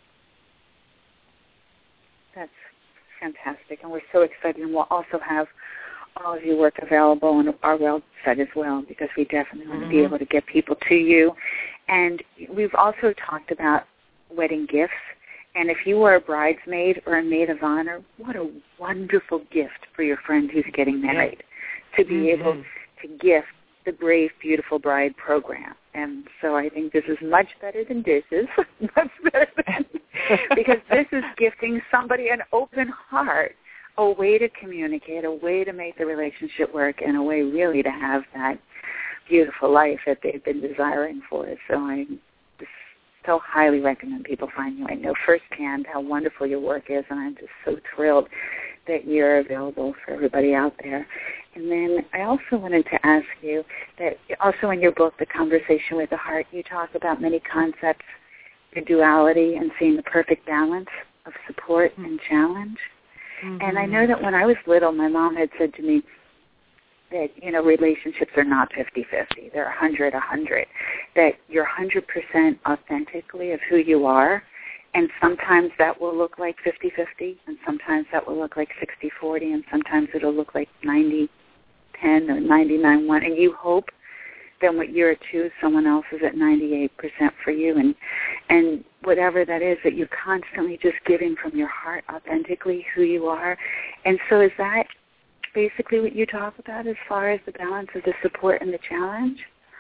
That's fantastic, and we're so excited. And we'll also have all of your work available on our website as well, because we definitely want to be able to get people to you. And we've also talked about wedding gifts. And if you are a bridesmaid or a maid of honor, what a wonderful gift for your friend who's getting married, to be able to gift the Brave Beautiful Bride program. And so I think this is much better than dishes, much better than, because this is gifting somebody an open heart, a way to communicate, a way to make the relationship work, and a way really to have that beautiful life that they've been desiring for. So I just so highly recommend people find you. I know firsthand how wonderful your work is, and I'm just so thrilled that you're available for everybody out there. And then I also wanted to ask you that also in your book, The Conversation with the Heart, you talk about many concepts, the duality and seeing the perfect balance of support and challenge. Mm-hmm. And I know that when I was little, my mom had said to me that, you know, relationships are not 50-50. They're 100-100, that you're 100% authentically of who you are. And sometimes that will look like 50-50, and sometimes that will look like 60-40, and sometimes it'll look like 90-10 or 99-1. And you hope that what you're at 2, someone else is at 98% for you. And whatever that is, that you're constantly just giving from your heart authentically who you are. And so is that basically what you talk about as far as the balance of the support and the challenge?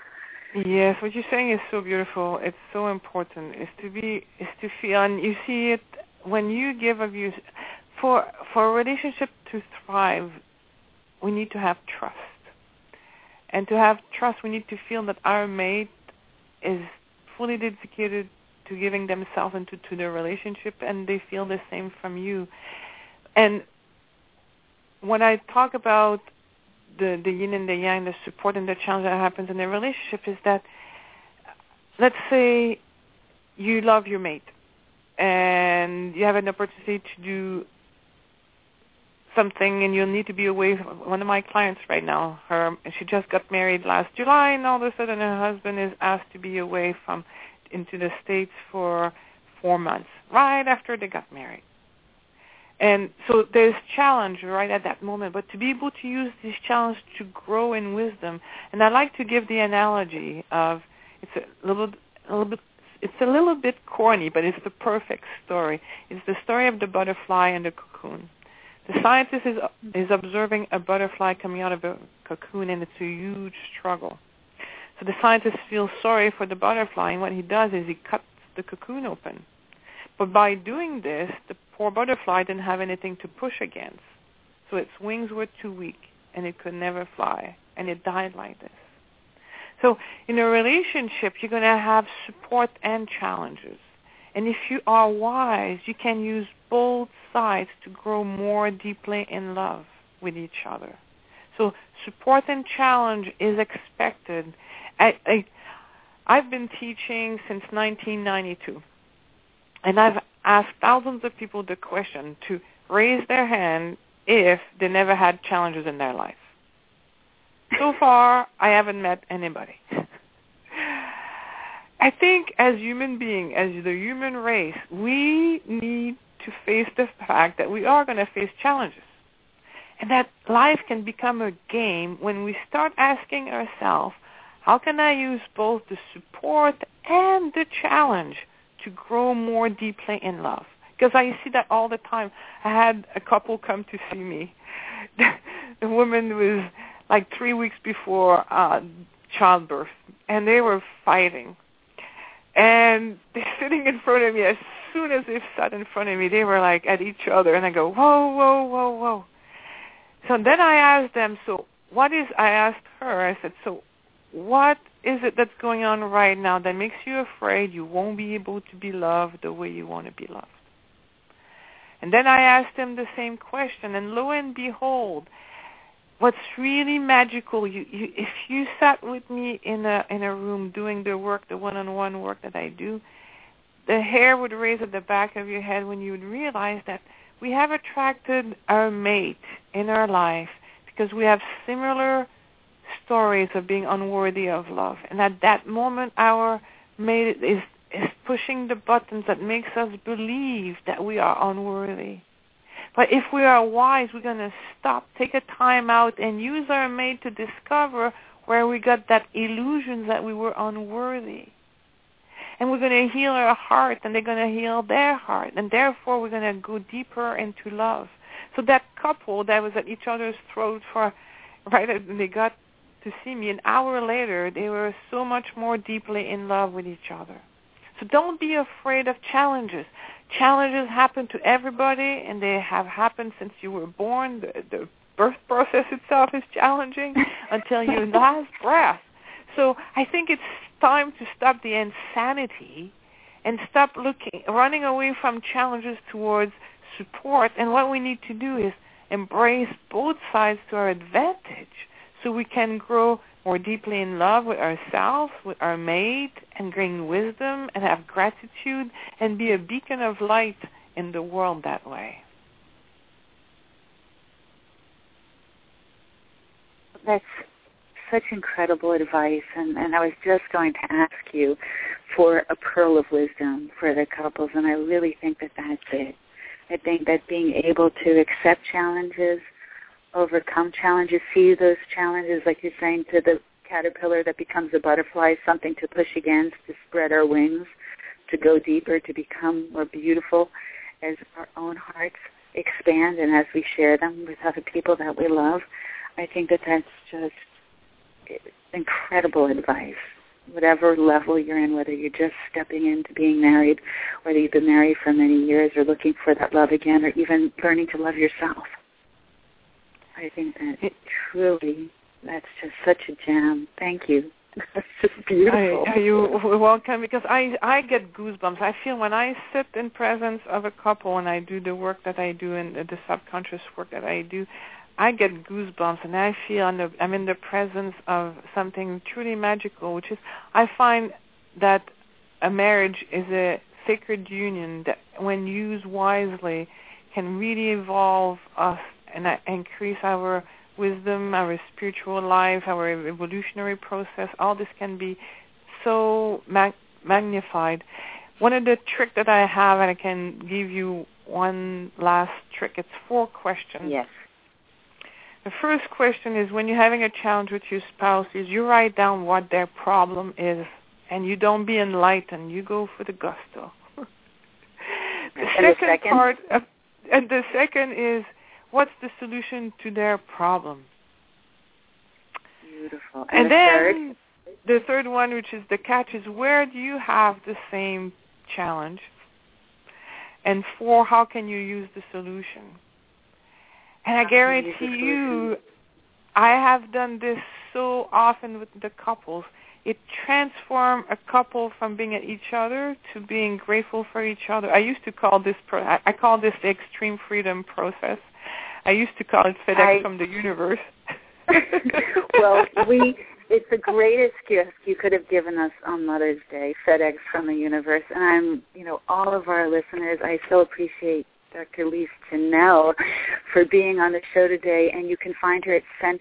Yes, what you're saying is so beautiful. It's so important. Is to feel, and you see it when you give of you. For a relationship to thrive, we need to have trust, and to have trust, we need to feel that our mate is fully dedicated to giving themselves into the relationship, and they feel the same from you. And when I talk about the yin and the yang, the support and the challenge that happens in a relationship, is that, let's say you love your mate and you have an opportunity to do something and you'll need to be away from one of my clients right now. She just got married last July, and all of a sudden her husband is asked to be away into the States for 4 months, right after they got married. And so there's challenge right at that moment, but to be able to use this challenge to grow in wisdom. And I like to give the analogy of, it's a little bit corny, but it's the perfect story. It's the story of the butterfly and the cocoon. The scientist is observing a butterfly coming out of a cocoon, and it's a huge struggle. So the scientist feels sorry for the butterfly, and what he does is he cuts the cocoon open. But by doing this, the poor butterfly didn't have anything to push against. So its wings were too weak, and it could never fly, and it died like this. So in a relationship, you're going to have support and challenges. And if you are wise, you can use both sides to grow more deeply in love with each other. So support and challenge is expected. I've been teaching since 1992. And I've asked thousands of people the question to raise their hand if they never had challenges in their life. So far, I haven't met anybody. I think as human beings, as the human race, we need to face the fact that we are going to face challenges. And that life can become a game when we start asking ourselves, how can I use both the support and the challenge to grow more deeply in love? Because I see that all the time. I had a couple come to see me. The woman was like 3 weeks before childbirth, and they were fighting. And they're sitting in front of me. As soon as they sat in front of me, they were like at each other, and I go, whoa, whoa, whoa, whoa. So then I asked them, I asked her, I said, so what is it that's going on right now that makes you afraid you won't be able to be loved the way you want to be loved? And then I asked them the same question, and lo and behold, what's really magical, if you sat with me in a room doing the work, the one-on-one work that I do, the hair would raise at the back of your head when you would realize that we have attracted our mate in our life because we have similar stories of being unworthy of love. And at that moment, our mate is pushing the buttons that makes us believe that we are unworthy. But if we are wise, we're going to stop, take a time out, and use our mate to discover where we got that illusion that we were unworthy. And we're going to heal our heart, and they're going to heal their heart. And therefore, we're going to go deeper into love. So that couple that was at each other's throat right, and they got to see me, an hour later, they were so much more deeply in love with each other. So don't be afraid of challenges. Challenges happen to everybody, and they have happened since you were born. The birth process itself is challenging until your last breath. So I think it's time to stop the insanity and stop running away from challenges towards support. And what we need to do is embrace both sides to our advantage so we can grow more deeply in love with ourselves, with our mate, and gain wisdom and have gratitude and be a beacon of light in the world that way. That's such incredible advice, and I was just going to ask you for a pearl of wisdom for the couples, and I really think that that's it. I think that being able to accept challenges, overcome challenges, see those challenges, like you're saying, to the caterpillar that becomes a butterfly, something to push against, to spread our wings, to go deeper, to become more beautiful as our own hearts expand and as we share them with other people that we love. I think that that's just incredible advice. Whatever level you're in, whether you're just stepping into being married, whether you've been married for many years or looking for that love again, or even learning to love yourself. I think that truly, that's just such a gem. Thank you. That's just beautiful. You're welcome, because I get goosebumps. I feel when I sit in presence of a couple and I do the work that I do and the subconscious work that I do, I get goosebumps, and I feel I'm in the presence of something truly magical, which is I find that a marriage is a sacred union that, when used wisely, can really evolve us and increase our wisdom, our spiritual life, our evolutionary process. All this can be so magnified. One of the tricks that I have, and I can give you one last trick, it's 4 questions. Yes. The first question is, when you're having a challenge with your spouse, is you write down what their problem is, and you don't be enlightened. You go for the gusto. The second is, what's the solution to their problem? Beautiful. And then the third one, which is the catch, is where do you have the same challenge? And 4, how can you use the solution? And I guarantee you, I have done this so often with the couples. It transformed a couple from being at each other to being grateful for each other. I used to call this, I call this the extreme freedom process. I used to call it FedEx from the universe. Well, it's the greatest gift you could have given us on Mother's Day, FedEx from the universe. And all of our listeners, I so appreciate Dr. Lise Janelle for being on the show today, and you can find her at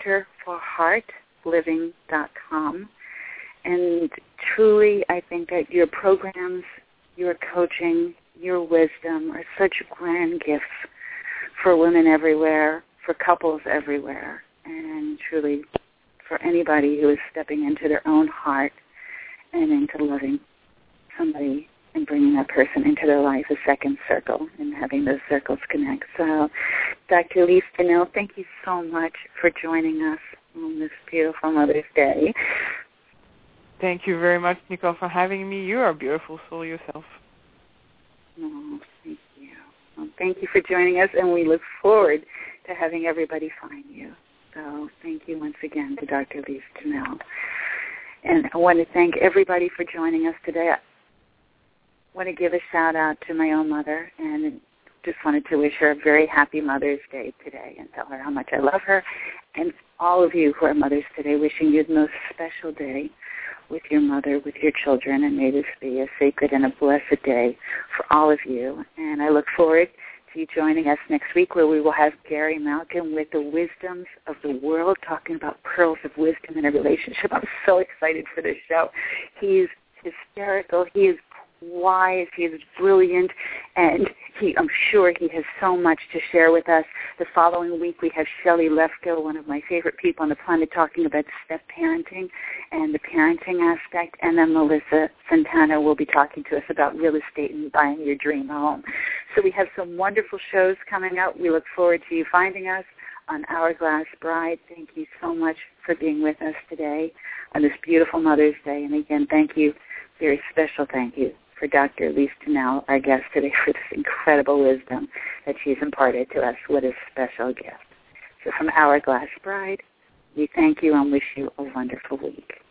centerforheartliving.com. And truly, I think that your programs, your coaching, your wisdom are such grand gifts for women everywhere, for couples everywhere, and truly for anybody who is stepping into their own heart and into loving somebody and bringing that person into their life, a second circle, and having those circles connect. So, Dr. Lise Janelle, thank you so much for joining us on this beautiful Mother's Day. Thank you very much, Nicole, for having me. You are a beautiful soul yourself. Oh, thank you. Well, thank you for joining us, and we look forward to having everybody find you. So thank you once again to Dr. Lise Janelle. And I want to thank everybody for joining us today. I want to give a shout-out to my own mother, and just wanted to wish her a very happy Mother's Day today and tell her how much I love her. And all of you who are mothers today, wishing you the most special day with your mother, with your children, and may this be a sacred and a blessed day for all of you. And I look forward to you joining us next week, where we will have Gary Malkin with the wisdoms of the world, talking about pearls of wisdom in a relationship. I'm so excited for this show. He's hysterical. He is wise. He is brilliant, and I'm sure he has so much to share with us. The following week, we have Shelley Lefko, one of my favorite people on the planet, talking about step parenting and the parenting aspect, and then Melissa Santana will be talking to us about real estate and buying your dream home. So we have some wonderful shows coming out. We look forward to you finding us on Hourglass Bride. Thank you so much for being with us today on this beautiful Mother's Day. And again, thank you, very special thank you, for Dr. Elise Tunnell, our guest today, for this incredible wisdom that she's imparted to us. What a special gift. So from Hourglass Bride, we thank you and wish you a wonderful week.